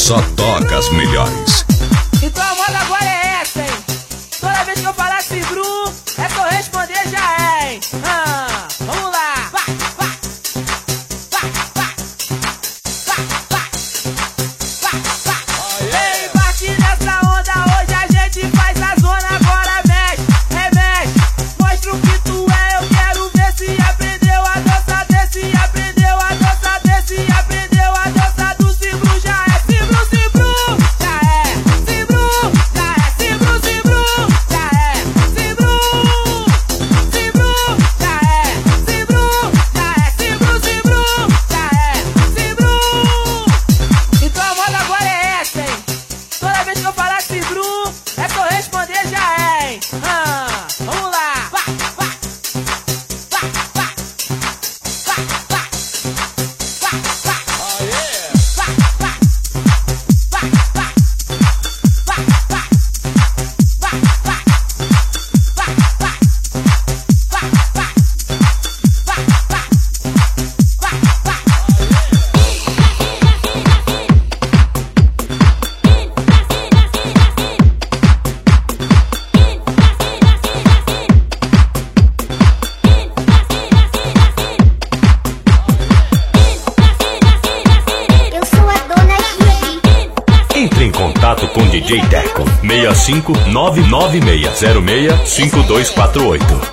só toca as melhores. Então a moda agora é essa, hein? Toda vez que eu falar Cibru, é que eu responder já é, hein? Vamos lá! Vá, vá. Vá, vá. Vá, vá. Vá, vá. Ei, bate nessa onda, hoje a gente faz a zona, agora mexe, remexe. Mostra o que tu é, eu quero ver se aprendeu a dança desse, aprendeu a dança desse, aprendeu a dança do Cibru, já é Cibru, Cibru, já é Cibru, já é Cibru, Cibru, já é Cibru, Cibru, já é Cibru, já é Cibru, Cibru, já é Cibru. Então a moda agora é essa, hein? Toda vez que eu falar Cibru, é que eu responder já é, hein? Vamos lá! Vá, vá. Vá, vá. Vá, vá. Vá, vá. Vá, vá. Vá, vá. Vá, vá. Vá, vá. Vá, vá. Vá, vá. Vá, vá. Vá, vá. Eu sou a dona Gigi. Entre em contato com DJ Teco 65 996 06 5248.